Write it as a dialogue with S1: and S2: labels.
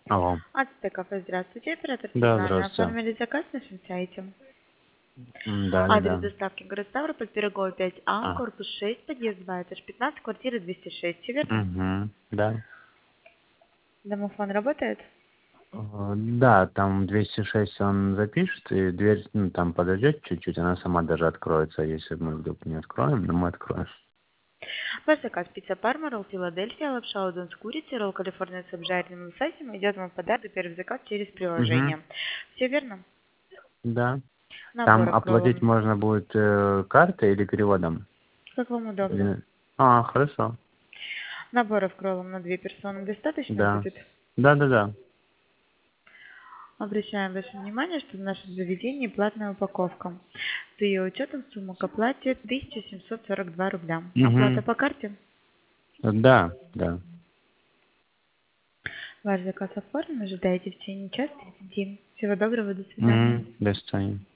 S1: Алло.
S2: АЦТ кафе, здравствуйте, оператор
S1: Да,
S2: Светлана.
S1: здравствуйте.
S2: Оформили заказ на нашем сайте.
S1: Да, да,
S2: Адрес
S1: да.
S2: доставки город Ставрополь, Пирогово 5А,
S1: А,
S2: корпус 6, подъезд 2, этаж 15, квартира 206, все верно?
S1: угу, да.
S2: Домофон работает?
S1: Да, там 206 он запишет, и дверь, ну, там подождет чуть-чуть, она сама даже откроется, если мы вдруг не откроем, но мы откроем.
S2: Ваш заказ: пицца Парма, ролл Филадельфия, лапша удон с курицей, ролл Калифорния с обжаренным лососем. Идет вам в подарок первый заказ через
S1: Угу,
S2: приложение. Все верно?
S1: да. Там
S2: Наборов
S1: оплатить
S2: кроллом.
S1: можно будет картой или переводом?
S2: Как вам удобно?
S1: Или- А, хорошо.
S2: Наборов кроллом на 2 персоны достаточно
S1: Да.
S2: будет?
S1: Да, да, да.
S2: Обращаем ваше внимание, что в нашем заведении платная упаковка. С ее учетом сумма к оплате 1742 рубля. Оплата
S1: Угу.
S2: по карте.
S1: Да, да.
S2: Ваш заказ оформлен. Ожидайте в течение часа 30. Всего доброго, до свидания.
S1: Угу. До свидания.